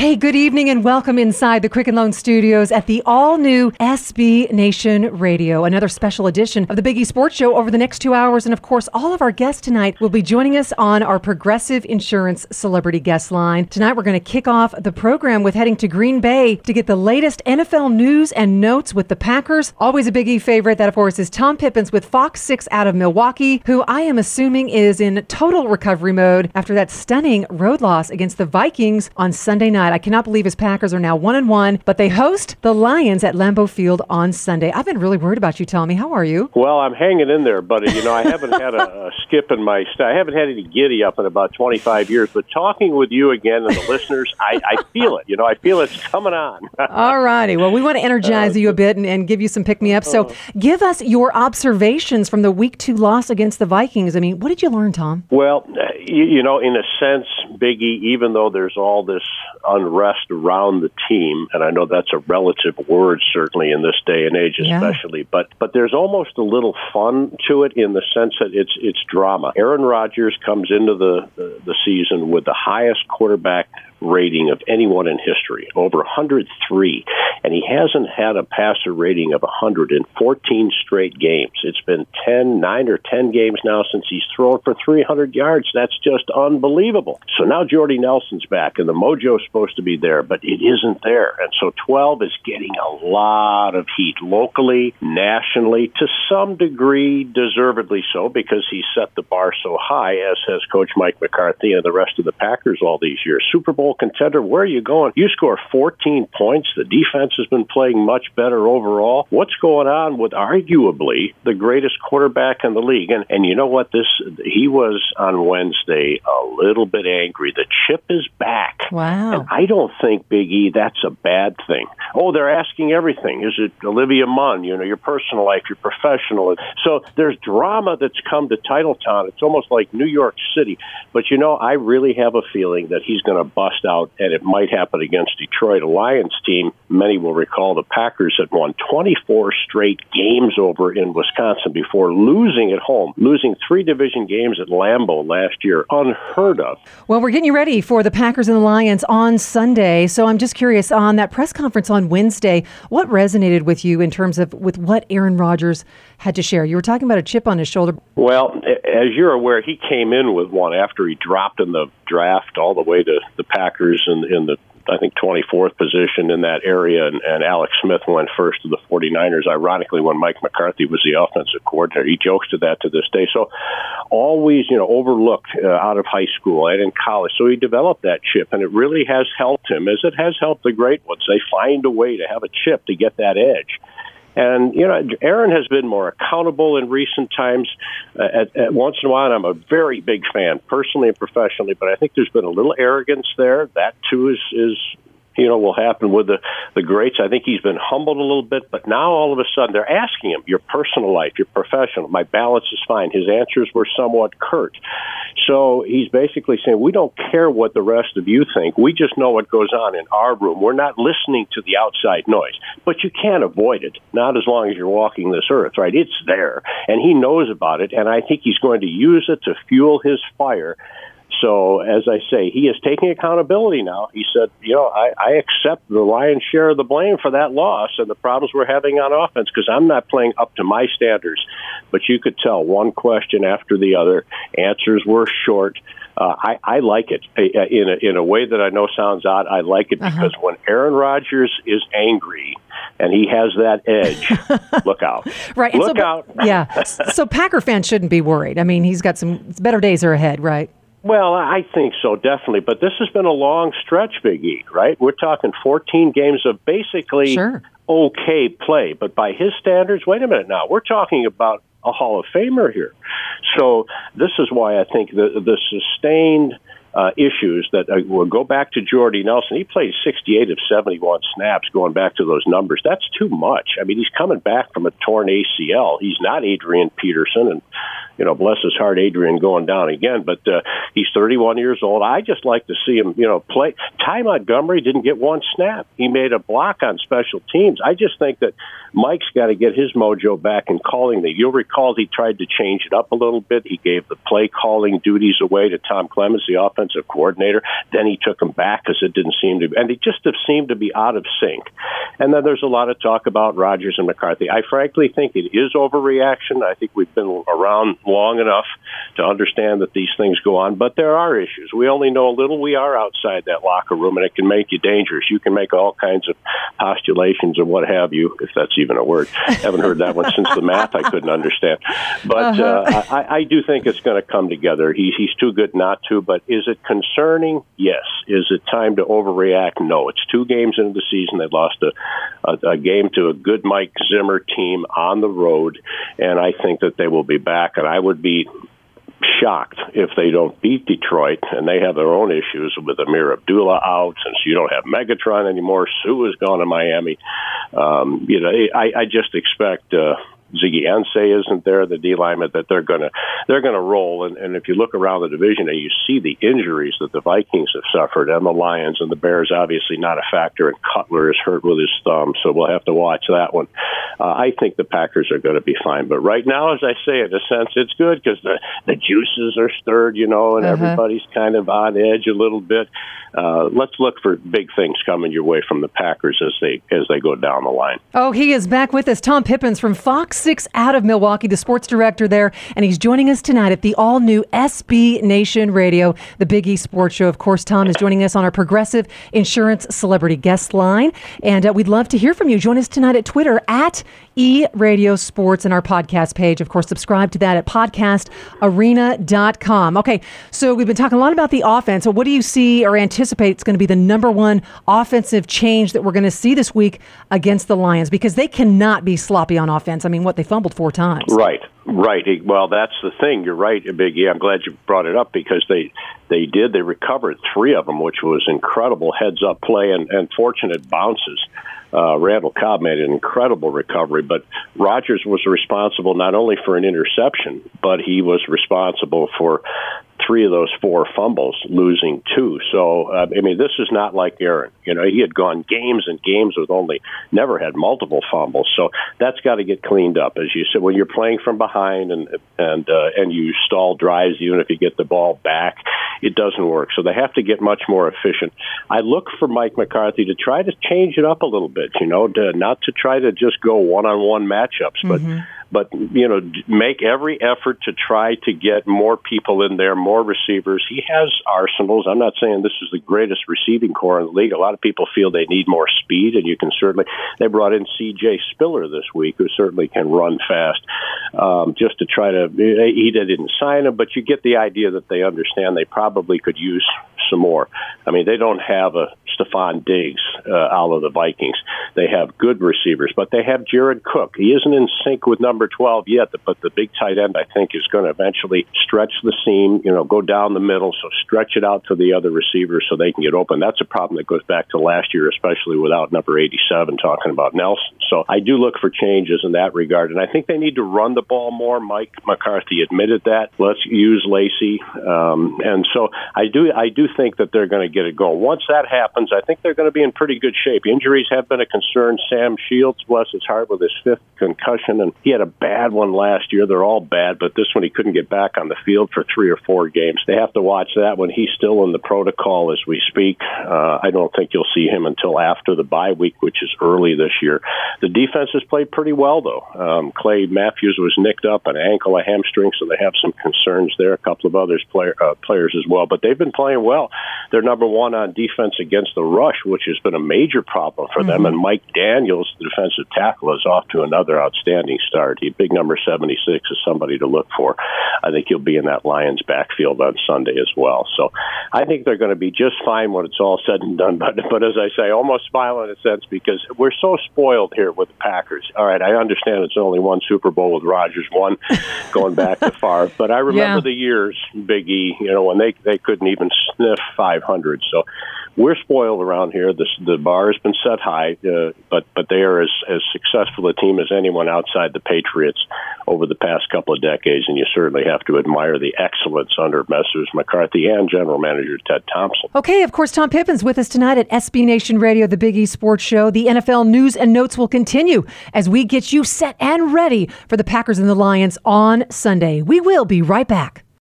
Hey, good evening and welcome inside the Quicken Loan Studios at the all-new SB Nation Radio, another special edition of the Biggie Sports Show over the next 2 hours. And of course, all of our guests tonight will be joining us on our Progressive Insurance Celebrity Guest Line. Tonight, we're going to kick off the program with heading to Green Bay to get the latest NFL news and notes with the Packers. Always a Biggie favorite. That, of course, is Tom Pippins with Fox 6 out of Milwaukee, who I am assuming is in total recovery mode after that stunning road loss against the Vikings on Sunday night. I cannot believe his Packers are now 1-1, but they host the Lions at Lambeau Field on Sunday. I've been really worried about you, Tommy. How are you? Well, I'm hanging in there, buddy. You know, I haven't had a skip in my I haven't had any giddy up in about 25 years, but talking with you again and the listeners, I feel it. You know, I feel it's coming on. All righty. Well, we want to energize you a bit and give you some pick-me-up. So give us your observations from the Week 2 loss against the Vikings. I mean, what did you learn, Tom? Well, you know, in a sense, Biggie, even though there's all this unrest around the team, and I know that's a relative word certainly in this day and age especially, but there's almost a little fun to it in the sense that it's drama. Aaron Rodgers comes into the season with the highest quarterback rating of anyone in history, over 103, and he hasn't had a passer rating of 100 in 14 straight games. It's been 9 or 10 games now since he's thrown for 300 yards. That's just unbelievable. So now Jordy Nelson's back, and the mojo's supposed to be there, but it isn't there. And so 12 is getting a lot of heat locally, nationally, to some degree, deservedly so, because he set the bar so high, as has Coach Mike McCarthy and the rest of the Packers all these years. Super Bowl contender, where are you going? You score 14 points. The defense has been playing much better overall. What's going on with arguably the greatest quarterback in the league? And you know what? He was on Wednesday a little bit angry. The chip is back. Wow. And I don't think, Big E, that's a bad thing. Oh, they're asking everything. Is it Olivia Munn? You know, your personal life, your professional. So there's drama that's come to Titletown. It's almost like New York City. But, you know, I really have a feeling that he's going to bust out, and it might happen against Detroit. A Lions team, many will recall the Packers had won 24 straight games over in Wisconsin before losing at home, losing 3 division games at Lambeau last year. Unheard of. Well, we're getting you ready for the Packers and the Lions on Sunday. So I'm just curious, on that press conference on Wednesday, what resonated with you in terms of with what Aaron Rodgers had to share? You were talking about a chip on his shoulder. Well, as you're aware, he came in with one after he dropped in the draft all the way to the Packers in the, I think, 24th position in that area, and Alex Smith went first to the 49ers, ironically, when Mike McCarthy was the offensive coordinator. He jokes to that to this day. So always, you know, overlooked out of high school and in college. So he developed that chip, and it really has helped him, as it has helped the great ones. They find a way to have a chip to get that edge. And, you know, Aaron has been more accountable in recent times. At once in a while, I'm a very big fan, personally and professionally, but I think there's been a little arrogance there. That, too, is you know, will happen with the greats. I think he's been humbled a little bit, but now all of a sudden they're asking him, your personal life, your professional, my balance is fine. His answers were somewhat curt. So he's basically saying, we don't care what the rest of you think. We just know what goes on in our room. We're not listening to the outside noise. But you can't avoid it, not as long as you're walking this earth, right? It's there, and he knows about it, and I think he's going to use it to fuel his fire. So, as I say, he is taking accountability now. He said, you know, I accept the lion's share of the blame for that loss and the problems we're having on offense because I'm not playing up to my standards. But you could tell one question after the other. Answers were short. I like it in a way that I know sounds odd. I like it because when Aaron Rodgers is angry and he has that edge, look out. Right. Look out. Yeah. So Packer fans shouldn't be worried. I mean, he's got some better days are ahead, right? Well, I think so, definitely. But this has been a long stretch, Big E, right? We're talking 14 games of basically okay play. But by his standards, wait a minute now, we're talking about a Hall of Famer here. So this is why I think the sustained issues that will go back to Jordy Nelson. He played 68 of 71 snaps going back to those numbers. That's too much. I mean, he's coming back from a torn ACL. He's not Adrian Peterson, and bless his heart, Adrian going down again. But he's 31 years old. I just like to see him, play. Ty Montgomery didn't get one snap. He made a block on special teams. I just think that Mike's got to get his mojo back in calling. You'll recall he tried to change it up a little bit. He gave the play calling duties away to Tom Clemens, the offensive coordinator. Then he took them back because it didn't seem to, and they just have seemed to be out of sync. And then there's a lot of talk about Rodgers and McCarthy. I frankly think it is overreaction. I think we've been around long enough to understand that these things go on, but there are issues. We only know a little. We are outside that locker room, and it can make you dangerous. You can make all kinds of postulations and what have you, if that's even a word. I haven't heard that one since the math I couldn't understand. But I do think it's going to come together. He's too good not to, but is it concerning? Yes. Is it time to overreact? No. It's 2 games into the season. They lost a game to a good Mike Zimmer team on the road, and I think that they will be back, and I would be shocked if they don't beat Detroit, and they have their own issues with Amir Abdullah out, since you don't have Megatron anymore. Sue is gone to Miami. I just expect Ziggy Ansah isn't there, the D lineman, that they're gonna roll. And if you look around the division and you see the injuries that the Vikings have suffered, and the Lions and the Bears, obviously not a factor, and Cutler is hurt with his thumb, so we'll have to watch that one. I think the Packers are going to be fine. But right now, as I say, in a sense, it's good because the juices are stirred, and everybody's kind of on edge a little bit. Let's look for big things coming your way from the Packers as they go down the line. Oh, he is back with us. Tom Pippins from Fox 6 out of Milwaukee, the sports director there, and he's joining us tonight at the all-new SB Nation Radio, the Big E Sports Show. Of course, Tom is joining us on our Progressive Insurance Celebrity Guest Line, and we'd love to hear from you. Join us tonight at Twitter at eRadio Sports and our podcast page. Of course, subscribe to that at podcastarena.com. Okay, so we've been talking a lot about the offense. So what do you see or anticipate it's going to be the number one offensive change that we're going to see this week against the Lions? Because they cannot be sloppy on offense. I mean, they fumbled 4 times. Right. Well, that's the thing. You're right, Big E. I'm glad you brought it up because they recovered 3 of them, which was incredible heads-up play and fortunate bounces. Randall Cobb made an incredible recovery, but Rodgers was responsible not only for an interception, but he was responsible for 3 of those 4 fumbles, losing 2. So, this is not like Aaron. He had gone games and games with never had multiple fumbles. So that's got to get cleaned up. As you said, when you're playing from behind and you stall drives, even if you get the ball back, it doesn't work. So they have to get much more efficient. I look for Mike McCarthy to try to change it up a little bit, not to try to just go one-on-one matchups, but make every effort to try to get more people in there, more receivers. He has arsenals. I'm not saying this is the greatest receiving core in the league. A lot of people feel they need more speed, and they brought in C.J. Spiller this week, who certainly can run fast, just to try to, he didn't sign him, but you get the idea that they understand they probably could use some more. They don't have a Stephon Diggs out of the Vikings. They have good receivers, but they have Jared Cook. He isn't in sync with number 12 yet, but the big tight end, I think, is going to eventually stretch the seam, go down the middle, so stretch it out to the other receivers so they can get open. That's a problem that goes back to last year, especially without number 87, talking about Nelson. So I do look for changes in that regard, and I think they need to run the ball more. Mike McCarthy admitted that. Let's use Lacey. And so I do think that they're going to get it going. Once that happens, I think they're going to be in pretty good shape. Injuries have been a concern. Sam Shields, bless his heart, with his 5th concussion, and he had a bad one last year. They're all bad, but this one he couldn't get back on the field for 3 or 4 games. They have to watch that when he's still in the protocol as we speak. I don't think you'll see him until after the bye week, which is early this year. The defense has played pretty well, though. Clay Matthews was nicked up an ankle, a hamstring, so they have some concerns there. A couple of others players as well, but they've been playing well. They're number 1 on defense against the rush, which has been a major problem for them. And Mike Daniels, the defensive tackle, is off to another outstanding start. Big number 76 is somebody to look for. I think he'll be in that Lions backfield on Sunday as well. So I think they're going to be just fine when it's all said and done. But as I say, almost smile in a sense because we're so spoiled here with the Packers. All right, I understand it's only 1 Super Bowl with Rodgers, 1 going back to far. But I remember the years, Big E, when they couldn't even sniff 500. So we're spoiled around here. The the bar has been set high, but they are as successful a team as anyone outside the Patriots over the past couple of decades, and you certainly have to admire the excellence under Messrs. McCarthy and General Manager Ted Thompson. Okay, of course, Tom Pippen's with us tonight at SB Nation Radio, the Big East Sports Show. The NFL news and notes will continue as we get you set and ready for the Packers and the Lions on Sunday. We will be right back.